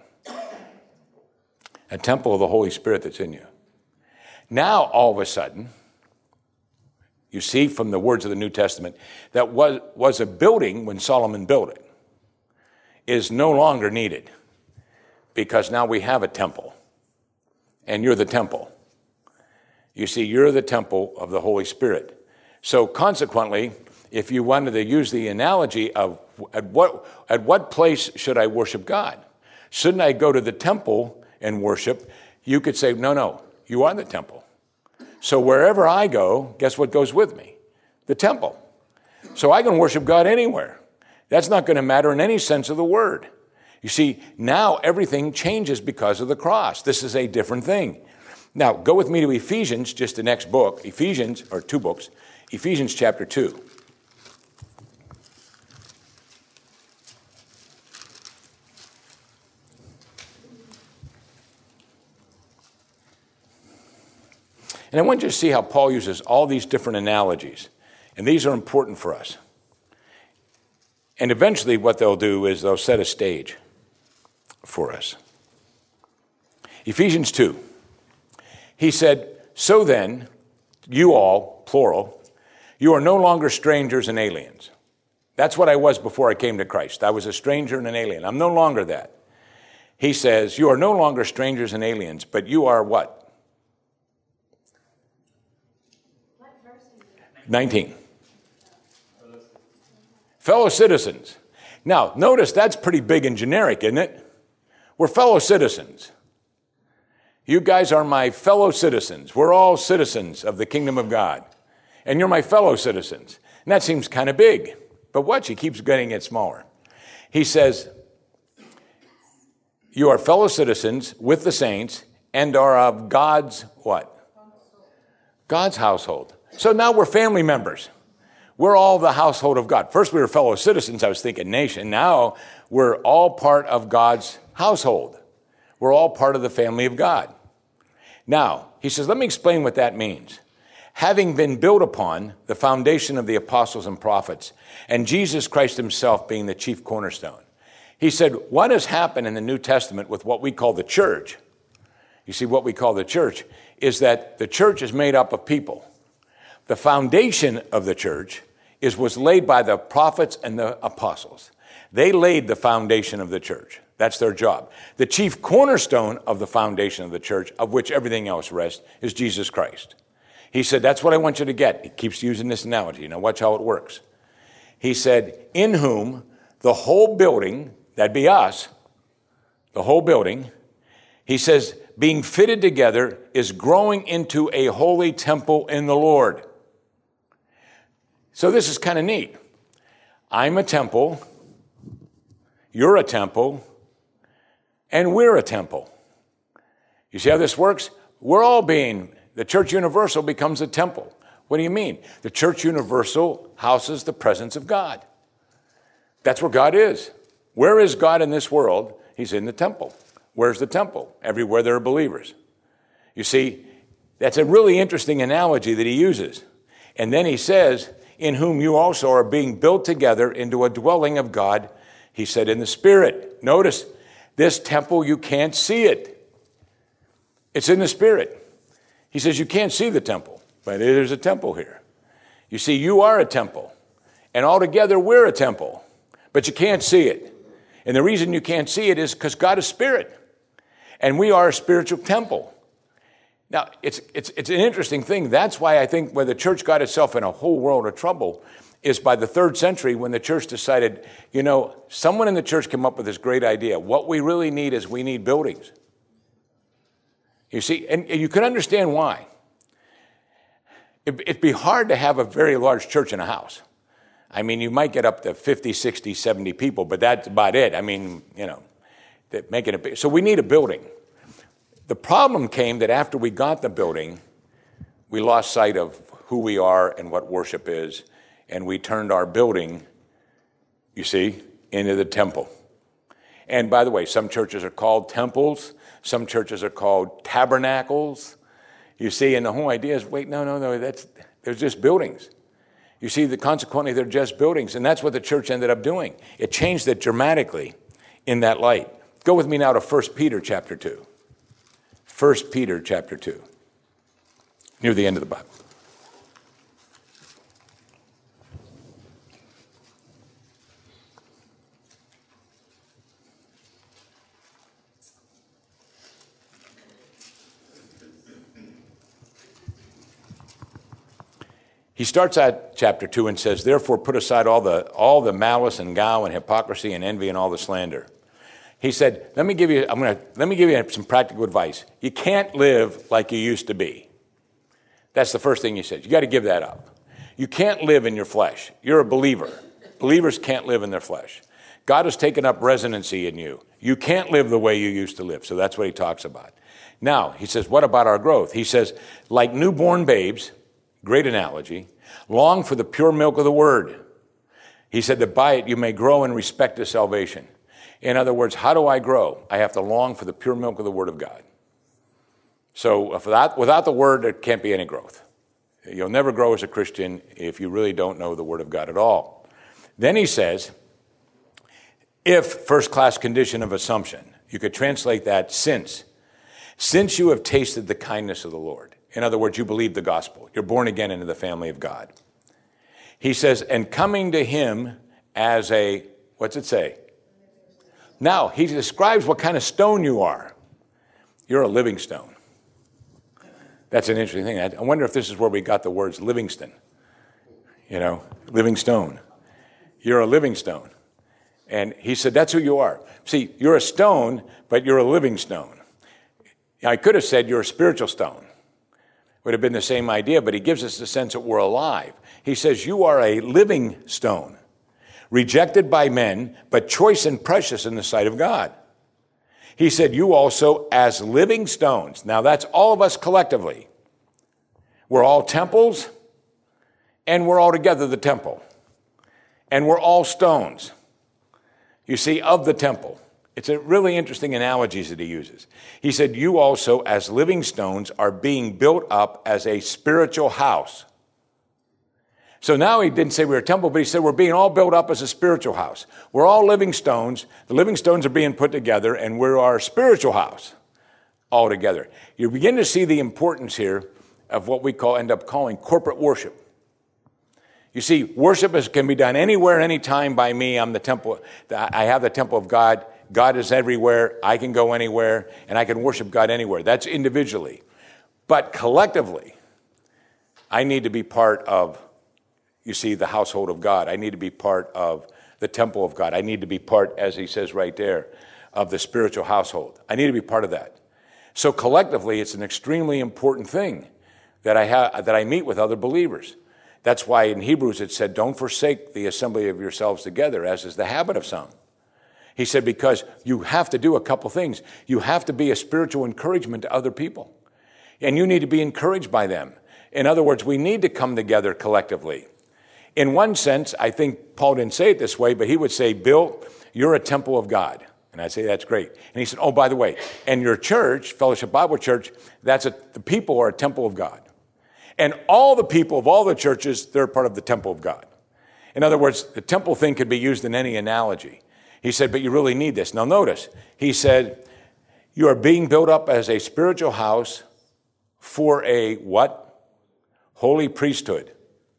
[SPEAKER 1] A temple of the Holy Spirit that's in you. Now, all of a sudden, you see from the words of the New Testament, that was a building when Solomon built it, is no longer needed because now we have a temple, and you're the temple. You see, you're the temple of the Holy Spirit. So consequently, if you wanted to use the analogy of at what place should I worship God? Shouldn't I go to the temple and worship? You could say, no, you are the temple. So wherever I go, guess what goes with me? The temple. So I can worship God anywhere. That's not going to matter in any sense of the word. You see, now everything changes because of the cross. This is a different thing. Now, go with me to Ephesians, just the next book, Ephesians, or two books, Ephesians chapter 2. And I want you to see how Paul uses all these different analogies. And these are important for us. And eventually what they'll do is they'll set a stage for us. Ephesians 2. He said, so then, you all, plural, you are no longer strangers and aliens. That's what I was before I came to Christ. I was a stranger and an alien. I'm no longer that. He says, you are no longer strangers and aliens, but you are what? 19. Fellow citizens. Now, notice that's pretty big and generic, isn't it? We're fellow citizens. You guys are my fellow citizens. We're all citizens of the kingdom of God. And you're my fellow citizens. And that seems kind of big. But watch, he keeps getting it smaller. He says, you are fellow citizens with the saints and are of God's what? God's household. So now we're family members. We're all the household of God. First we were fellow citizens, I was thinking nation. Now we're all part of God's household. We're all part of the family of God. Now, he says, let me explain what that means. Having been built upon the foundation of the apostles and prophets, and Jesus Christ himself being the chief cornerstone. He said, what has happened in the New Testament with what we call the church? You see, what we call the church is that the church is made up of people. The foundation of the church was laid by the prophets and the apostles. They laid the foundation of the church. That's their job. The chief cornerstone of the foundation of the church, of which everything else rests, is Jesus Christ. He said, that's what I want you to get. He keeps using this analogy. Now watch how it works. He said, in whom the whole building, that'd be us, the whole building, he says, being fitted together is growing into a holy temple in the Lord. So this is kind of neat. I'm a temple, you're a temple, and we're a temple. You see how this works? The Church Universal becomes a temple. What do you mean? The Church Universal houses the presence of God. That's where God is. Where is God in this world? He's in the temple. Where's the temple? Everywhere there are believers. You see, that's a really interesting analogy that he uses. And then he says, in whom you also are being built together into a dwelling of God, he said, in the Spirit. Notice, this temple, you can't see it. It's in the Spirit. He says you can't see the temple, but there's a temple here. You see, you are a temple, and altogether we're a temple, but you can't see it. And the reason you can't see it is because God is Spirit, and we are a spiritual temple. Now, it's an interesting thing. That's why I think when the church got itself in a whole world of trouble is by the 3rd century when the church decided, someone in the church came up with this great idea. What we really need is we need buildings. You see, and you can understand why. It'd be hard to have a very large church in a house. I mean, you might get up to 50, 60, 70 people, but that's about it. I mean, making it big. So we need a building. The problem came that after we got the building, we lost sight of who we are and what worship is, and we turned our building, you see, into the temple. And by the way, some churches are called temples. Some churches are called tabernacles. You see, and the whole idea is, wait, no, they're just buildings. You see, consequently, they're just buildings, and that's what the church ended up doing. It changed it dramatically in that light. Go with me now to 1 Peter chapter 2. 1 Peter chapter 2, near the end of the Bible. He starts out chapter 2 and says, therefore put aside all the malice and guile and hypocrisy and envy and all the slander. He said, let me give you some practical advice. You can't live like you used to be. That's the first thing he said. You got to give that up. You can't live in your flesh. You're a believer. Believers can't live in their flesh. God has taken up residency in you. You can't live the way you used to live. So that's what he talks about. Now, he says, what about our growth? He says, like newborn babes, great analogy, long for the pure milk of the word. He said that by it you may grow in respect to salvation. In other words, how do I grow? I have to long for the pure milk of the word of God. So without the word, there can't be any growth. You'll never grow as a Christian if you really don't know the word of God at all. Then he says, if first-class condition of assumption, you could translate that since you have tasted the kindness of the Lord. In other words, you believe the gospel. You're born again into the family of God. He says, and coming to him as a, what's it say? Now, he describes what kind of stone you are. You're a living stone. That's an interesting thing. I wonder if this is where we got the words Livingston. Living stone. You're a living stone. And he said, that's who you are. See, you're a stone, but you're a living stone. I could have said you're a spiritual stone. Would have been the same idea, but he gives us the sense that we're alive. He says, you are a living stone, rejected by men, but choice and precious in the sight of God. He said, you also as living stones. Now that's all of us collectively. We're all temples, and we're all together the temple. And we're all stones, you see, of the temple. It's a really interesting analogies that he uses. He said, you also as living stones are being built up as a spiritual house. So now he didn't say we're a temple, but he said we're being all built up as a spiritual house. We're all living stones. The living stones are being put together, and we're our spiritual house all together. You begin to see the importance here of what we end up calling corporate worship. You see, worship can be done anywhere, anytime by me. I'm the temple. I have the temple of God. God is everywhere. I can go anywhere, and I can worship God anywhere. That's individually. But collectively, I need to be part of, you see, the household of God. I need to be part of the temple of God. I need to be part, as he says right there, of the spiritual household. I need to be part of that. So collectively, it's an extremely important thing that I meet with other believers. That's why in Hebrews it said, don't forsake the assembly of yourselves together, as is the habit of some. He said, because you have to do a couple things. You have to be a spiritual encouragement to other people. And you need to be encouraged by them. In other words, we need to come together collectively. In one sense, I think Paul didn't say it this way, but he would say, Bill, you're a temple of God. And I'd say, that's great. And he said, oh, by the way, and your church, Fellowship Bible Church, the people are a temple of God. And all the people of all the churches, they're part of the temple of God. In other words, the temple thing could be used in any analogy. He said, but you really need this. Now notice, he said, you are being built up as a spiritual house for a what? Holy priesthood.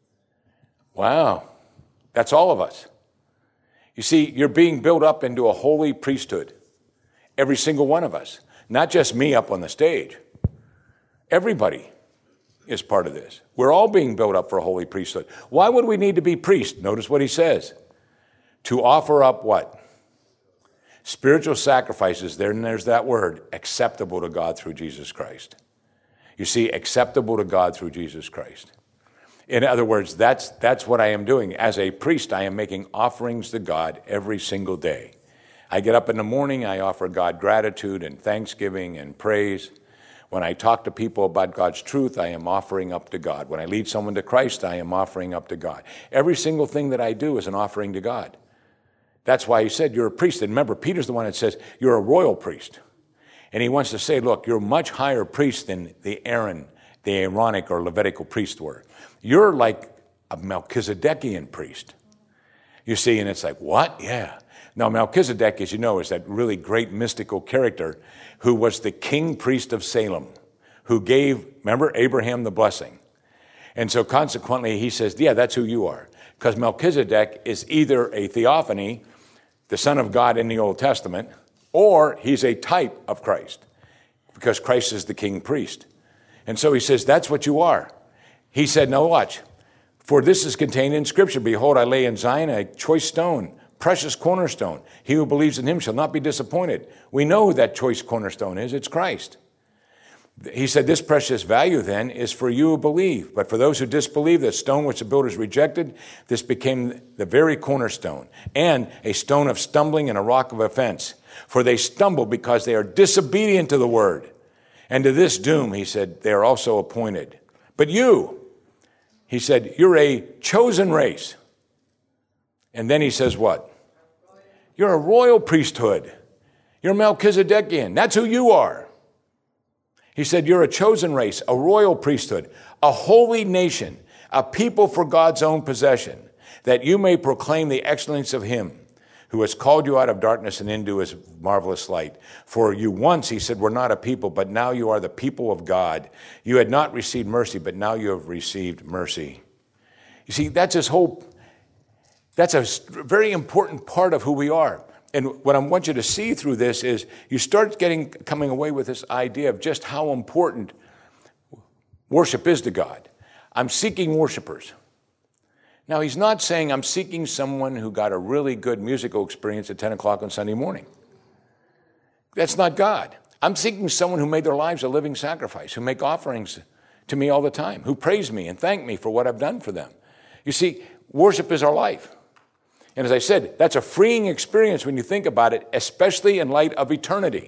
[SPEAKER 1] Wow. That's all of us. You see, you're being built up into a holy priesthood. Every single one of us. Not just me up on the stage. Everybody is part of this. We're all being built up for a holy priesthood. Why would we need to be priests? Notice what he says. To offer up what? Spiritual sacrifices, there's that word, acceptable to God through Jesus Christ. You see, acceptable to God through Jesus Christ. In other words, that's what I am doing. As a priest, I am making offerings to God every single day. I get up in the morning, I offer God gratitude and thanksgiving and praise. When I talk to people about God's truth, I am offering up to God. When I lead someone to Christ, I am offering up to God. Every single thing that I do is an offering to God. That's why he said you're a priest. And remember, Peter's the one that says you're a royal priest. And he wants to say, look, you're a much higher priest than the Aaronic or Levitical priests were. You're like a Melchizedekian priest. You see, and it's like, what? Yeah. Now, Melchizedek, as you know, is that really great mystical character who was the king priest of Salem, who gave, remember, Abraham the blessing. And so consequently, he says, yeah, that's who you are. Because Melchizedek is either a theophany, the Son of God in the Old Testament, or he's a type of Christ, because Christ is the king priest. And so he says, that's what you are. He said, no, watch. For this is contained in Scripture. Behold, I lay in Zion a choice stone, precious cornerstone. He who believes in him shall not be disappointed. We know who that choice cornerstone is. It's Christ. He said, this precious value then is for you who believe. But for those who disbelieve, that stone which the builders rejected, this became the very cornerstone, and a stone of stumbling and a rock of offense. For they stumble because they are disobedient to the word. And to this doom, he said, they are also appointed. But you, he said, you're a chosen race. And then he says what? You're a royal priesthood. You're Melchizedekian. That's who you are. He said, you're a chosen race, a royal priesthood, a holy nation, a people for God's own possession, that you may proclaim the excellence of him who has called you out of darkness and into his marvelous light. For you once, he said, were not a people, but now you are the people of God. You had not received mercy, but now you have received mercy. You see, that's a very important part of who we are. And what I want you to see through this is you start coming away with this idea of just how important worship is to God. I'm seeking worshipers. Now, he's not saying I'm seeking someone who got a really good musical experience at 10 o'clock on Sunday morning. That's not God. I'm seeking someone who made their lives a living sacrifice, who make offerings to me all the time, who praise me and thank me for what I've done for them. You see, worship is our life. And as I said, that's a freeing experience when you think about it, especially in light of eternity.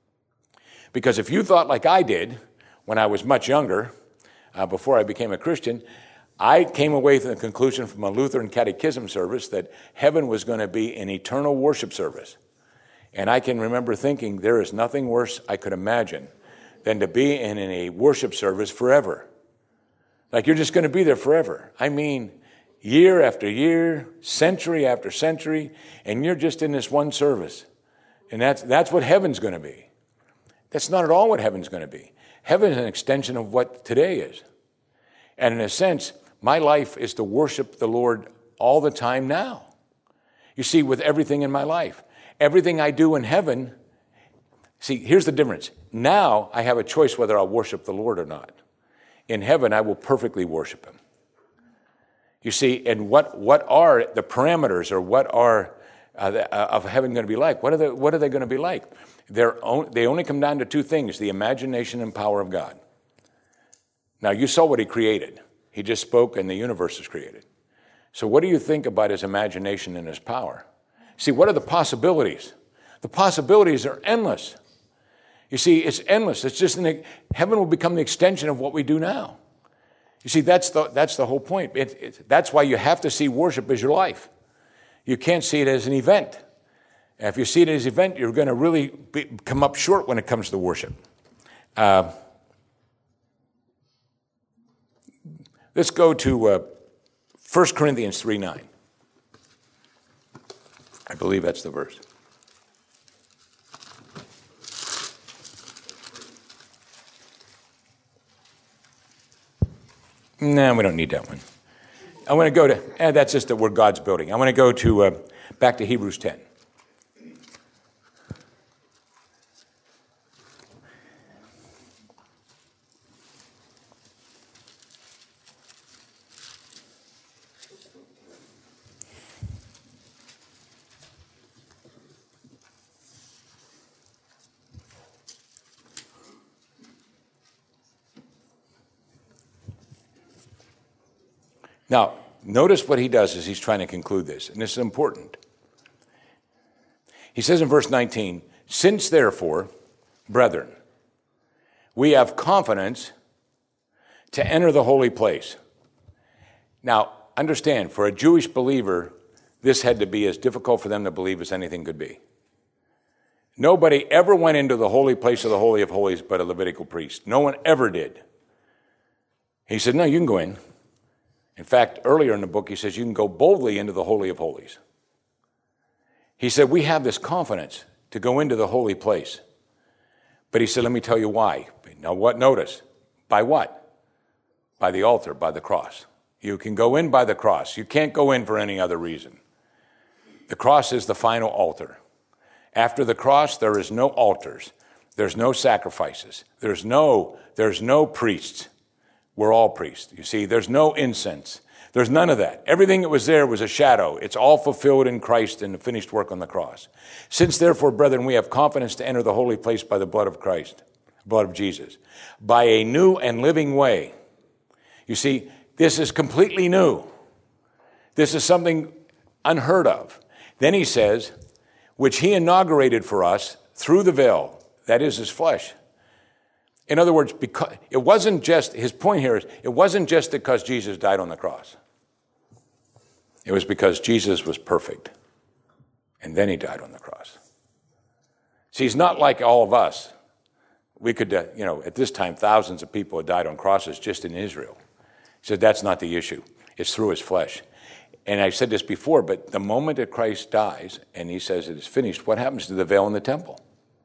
[SPEAKER 1] Because if you thought like I did when I was much younger, before I became a Christian, I came away to the conclusion from a Lutheran catechism service that heaven was going to be an eternal worship service. And I can remember thinking there is nothing worse I could imagine than to be in a worship service forever. Like you're just going to be there forever. I mean, year after year, century after century, and you're just in this one service. And that's what heaven's going to be. That's not at all what heaven's going to be. Heaven is an extension of what today is. And in a sense, my life is to worship the Lord all the time now. You see, with everything in my life. Everything I do in heaven, see, here's the difference. Now I have a choice whether I'll worship the Lord or not. In heaven, I will perfectly worship him. You see, and what are the parameters, or what are of heaven going to be like? What are they going to be like? They only come down to two things: the imagination and power of God. Now, you saw what he created. He just spoke, and the universe is created. So what do you think about his imagination and his power? See, what are the possibilities? The possibilities are endless. You see, it's endless. It's just heaven will become the extension of what we do now. You see, that's the whole point. That's why you have to see worship as your life. You can't see it as an event. And if you see it as an event, you're going to really come up short when it comes to worship. Let's go to 1 Corinthians 3:9. I believe that's the verse. No, we don't need that one. I want to go to, that's just where God's building. I want to go to back to Hebrews 10. Now, notice what he does as he's trying to conclude this, and this is important. He says in verse 19, since therefore, brethren, we have confidence to enter the holy place. Now, understand, for a Jewish believer, this had to be as difficult for them to believe as anything could be. Nobody ever went into the holy place of the Holy of Holies but a Levitical priest. No one ever did. He said, no, you can go in. In fact, earlier in the book, he says you can go boldly into the Holy of Holies. He said, we have this confidence to go into the holy place. But he said, let me tell you why. Now what? Notice. By what? By the altar, by the cross. You can go in by the cross. You can't go in for any other reason. The cross is the final altar. After the cross, there is no altars. There's no sacrifices. There's no priests. We're all priests. You see, there's no incense. There's none of that. Everything that was there was a shadow. It's all fulfilled in Christ and the finished work on the cross. Since therefore, brethren, we have confidence to enter the holy place by the blood of Christ, blood of Jesus, by a new and living way. You see, this is completely new. This is something unheard of. Then he says, which he inaugurated for us through the veil, that is his flesh. In other words, because it wasn't just, his point here is, it wasn't just because Jesus died on the cross. It was because Jesus was perfect. And then he died on the cross. See, he's not like all of us. We could, at this time, thousands of people had died on crosses just in Israel. He said that's not the issue. It's through his flesh. And I said this before, but the moment that Christ dies and he says it is finished, what happens to the veil in the temple?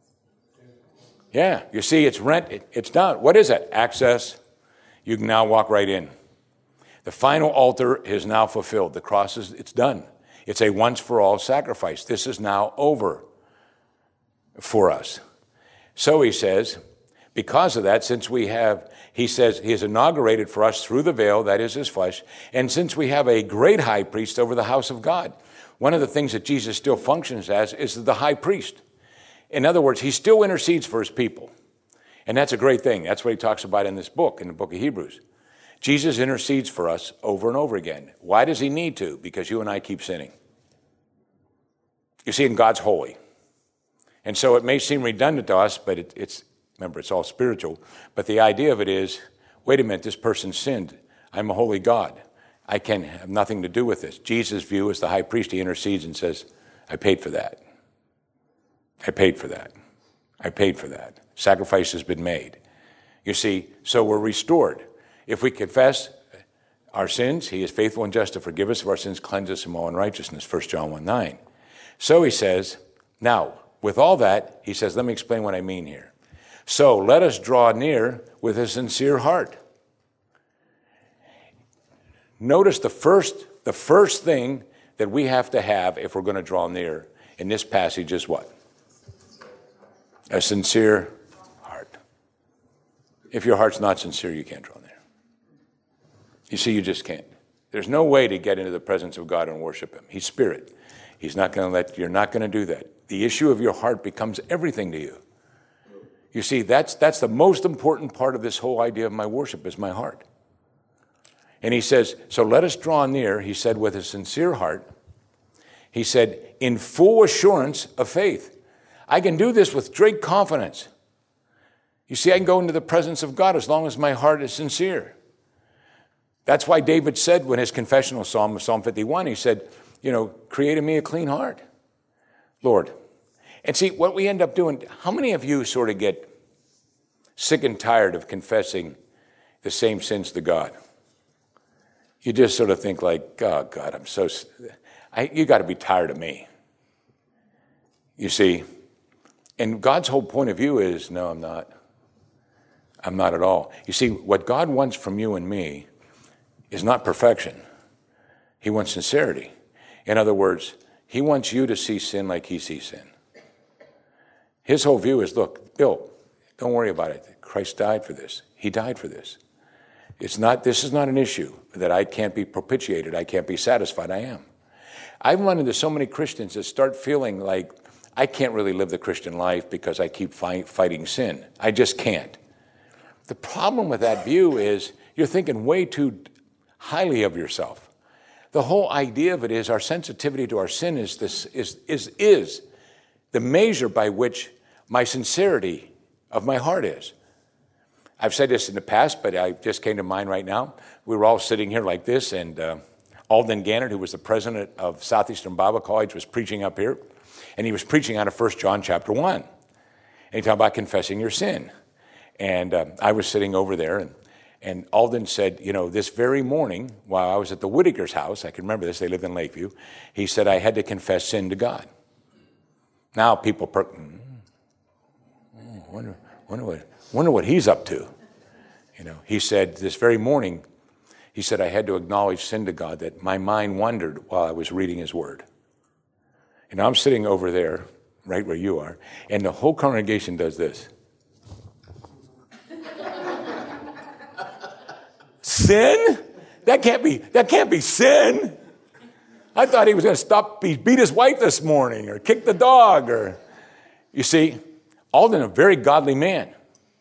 [SPEAKER 1] Yeah, you see, it's rent, it's done. What is it? Access. You can now walk right in. The final altar is now fulfilled. The cross it's done. It's a once-for-all sacrifice. This is now over for us. So he says, because of that, he says he has inaugurated for us through the veil, that is his flesh, and since we have a great high priest over the house of God. One of the things that Jesus still functions as is the high priest. In other words, he still intercedes for his people. And that's a great thing. That's what he talks about in this book, in the book of Hebrews. Jesus intercedes for us over and over again. Why does he need to? Because you and I keep sinning. You see, and God's holy. And so it may seem redundant to us, but remember, it's all spiritual. But the idea of it is, wait a minute, this person sinned. I'm a holy God. I can have nothing to do with this. Jesus' view as the high priest, he intercedes and says, I paid for that. I paid for that. I paid for that. Sacrifice has been made. You see, so we're restored. If we confess our sins, he is faithful and just to forgive us of our sins, cleanse us from all unrighteousness, 1 John 1:9. So he says, now, with all that, he says, let me explain what I mean here. So let us draw near with a sincere heart. Notice the first thing that we have to have if we're going to draw near in this passage is what? A sincere heart. If your heart's not sincere, you can't draw near. You see, you just can't. There's no way to get into the presence of God and worship him. He's spirit. You're not going to do that. The issue of your heart becomes everything to you. You see, that's the most important part of this whole idea of my worship is my heart. And he says, so let us draw near, he said, with a sincere heart. He said, in full assurance of faith. I can do this with great confidence. You see, I can go into the presence of God as long as my heart is sincere. That's why David said when his confessional psalm, Psalm 51, he said, create in me a clean heart, Lord. And see, what we end up doing, how many of you sort of get sick and tired of confessing the same sins to God? You just sort of think like, oh, God, you got to be tired of me. You see, and God's whole point of view is, no, I'm not. I'm not at all. You see, what God wants from you and me is not perfection. He wants sincerity. In other words, he wants you to see sin like he sees sin. His whole view is, look, Bill, don't worry about it. Christ died for this. He died for this. This is not an issue that I can't be propitiated. I can't be satisfied. I am. I've run into so many Christians that start feeling like, I can't really live the Christian life because I keep fighting sin. I just can't. The problem with that view is you're thinking way too highly of yourself. The whole idea of it is our sensitivity to our sin is the measure by which my sincerity of my heart is. I've said this in the past, but I just came to mind right now. We were all sitting here like this, and Alden Gannett, who was the president of Southeastern Bible College, was preaching up here, and he was preaching out of 1 John chapter 1. And he talked about confessing your sin. And I was sitting over there, and Alden said, this very morning, while I was at the Whitaker's house, I can remember this, they lived in Lakeview, he said, I had to confess sin to God. Now people wonder what he's up to. He said, this very morning, he said, I had to acknowledge sin to God, that my mind wandered while I was reading his word. And I'm sitting over there, right where you are, and the whole congregation does this. Sin? That can't be sin. I thought he was going to beat his wife this morning or kick the dog. You see, Alden, a very godly man.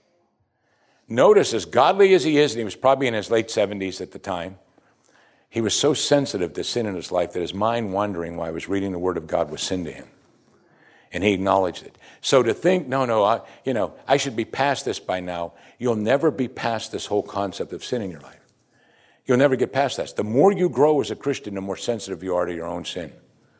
[SPEAKER 1] Notice, as godly as he is, and he was probably in his late 70s at the time, he was so sensitive to sin in his life that his mind wandering while he was reading the Word of God was sin to him. And he acknowledged it. So to think, I should be past this by now, you'll never be past this whole concept of sin in your life. You'll never get past that. The more you grow as a Christian, the more sensitive you are to your own sin.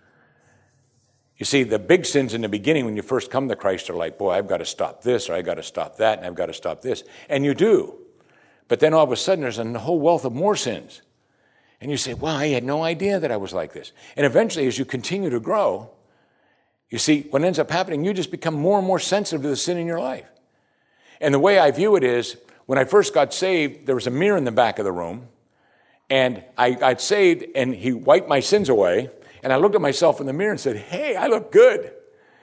[SPEAKER 1] You see, the big sins in the beginning when you first come to Christ are like, boy, I've got to stop this, or I've got to stop that, and I've got to stop this. And you do. But then all of a sudden there's a whole wealth of more sins. And you say, wow, I had no idea that I was like this. And eventually, as you continue to grow, you see, what ends up happening, you just become more and more sensitive to the sin in your life. And the way I view it is, when I first got saved, there was a mirror in the back of the room, and I got saved, and he wiped my sins away, and I looked at myself in the mirror and said, hey, I look good.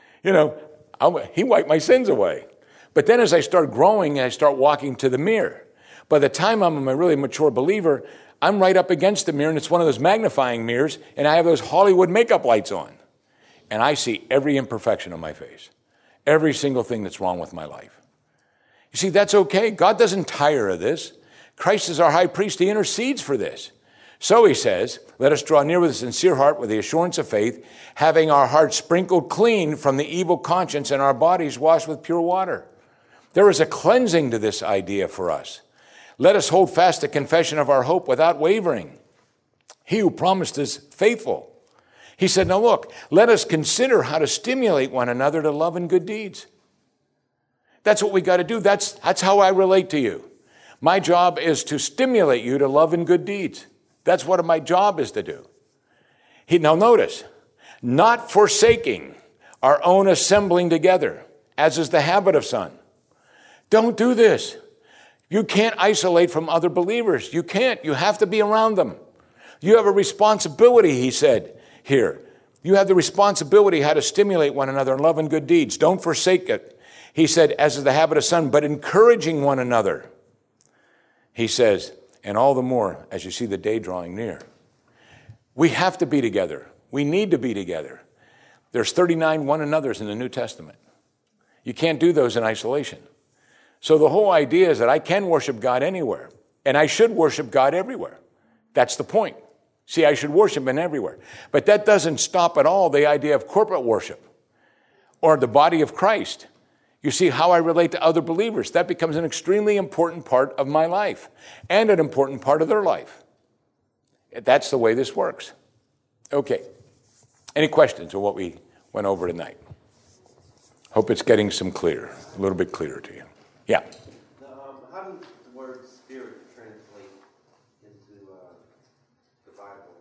[SPEAKER 1] He wiped my sins away. But then as I start growing, I start walking to the mirror. By the time I'm a really mature believer, I'm right up against the mirror, and it's one of those magnifying mirrors, and I have those Hollywood makeup lights on. And I see every imperfection on my face, every single thing that's wrong with my life. You see, that's okay. God doesn't tire of this. Christ is our high priest. He intercedes for this. So he says, let us draw near with a sincere heart, with the assurance of faith, having our hearts sprinkled clean from the evil conscience and our bodies washed with pure water. There is a cleansing to this idea for us. Let us hold fast the confession of our hope without wavering. He who promised is faithful. He said, now look, let us consider how to stimulate one another to love and good deeds. That's what we got to do. That's how I relate to you. My job is to stimulate you to love and good deeds. That's what my job is to do. Now notice, not forsaking our own assembling together, as is the habit of some. Don't do this. You can't isolate from other believers. You can't. You have to be around them. You have a responsibility, he said here. You have the responsibility how to stimulate one another in love and good deeds. Don't forsake it. He said, as is the habit of some, but encouraging one another. He says, and all the more as you see the day drawing near. We have to be together. We need to be together. There's 39 one another's in the New Testament. You can't do those in isolation. So the whole idea is that I can worship God anywhere, and I should worship God everywhere. That's the point. See, I should worship Him everywhere. But that doesn't stop at all the idea of corporate worship or the body of Christ. You see how I relate to other believers. That becomes an extremely important part of my life and an important part of their life. That's the way this works. Okay. Any questions on what we went over tonight? Hope it's getting a little bit clearer to you. Yeah.
[SPEAKER 2] How does the word spirit translate into the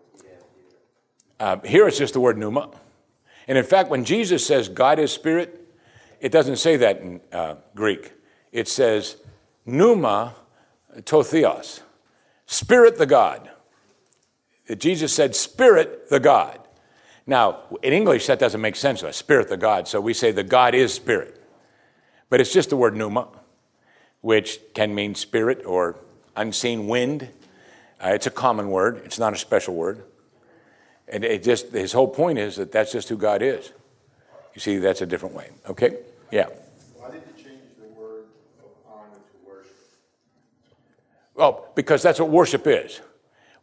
[SPEAKER 2] Bible?
[SPEAKER 1] Here it's just the word pneuma. And in fact, when Jesus says God is spirit, it doesn't say that in Greek. It says pneuma to theos, spirit the God. Jesus said spirit the God. Now, in English, that doesn't make sense to us, spirit the God. So we say the God is spirit. But it's just the word pneuma, which can mean spirit or unseen wind. It's a common word. It's not a special word. And his whole point is that that's just who God is. You see, that's a different way. Okay? Yeah.
[SPEAKER 3] Why did you change the word of honor to worship?
[SPEAKER 1] Well, because that's what worship is.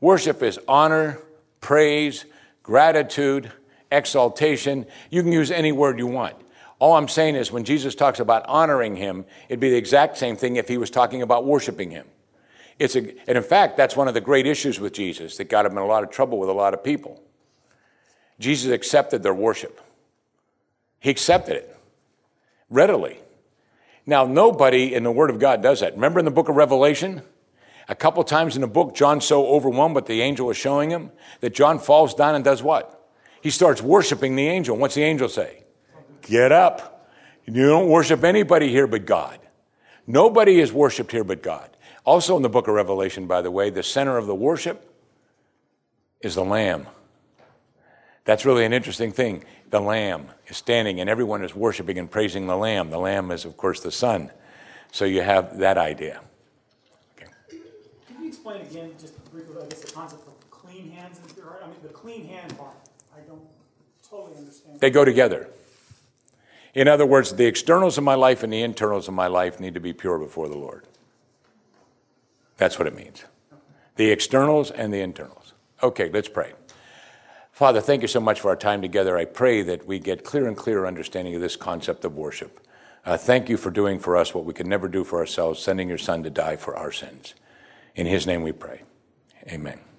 [SPEAKER 1] Worship is honor, praise, gratitude, exaltation. You can use any word you want. All I'm saying is when Jesus talks about honoring him, it'd be the exact same thing if he was talking about worshiping him. And in fact, that's one of the great issues with Jesus that got him in a lot of trouble with a lot of people. Jesus accepted their worship. He accepted it readily. Now, nobody in the Word of God does that. Remember in the book of Revelation? A couple times in the book, John's so overwhelmed what the angel is showing him that John falls down and does what? He starts worshiping the angel. What's the angel say? Get up. You don't worship anybody here but God. Nobody is worshiped here but God. Also in the book of Revelation, by the way, the center of the worship is the Lamb. That's really an interesting thing. The Lamb is standing and everyone is worshiping and praising the Lamb. The Lamb is, of course, the Son. So you have that idea. Okay.
[SPEAKER 4] Can you explain again, just briefly, I guess, the concept of clean hands and pure heart? I mean, the clean hand part, I don't totally understand.
[SPEAKER 1] They go together. In other words, the externals of my life and the internals of my life need to be pure before the Lord. That's what it means. The externals and the internals. Okay, let's pray. Father, thank you so much for our time together. I pray that we get clearer and clearer understanding of this concept of worship. Thank you for doing for us what we could never do for ourselves, sending your Son to die for our sins. In his name we pray. Amen.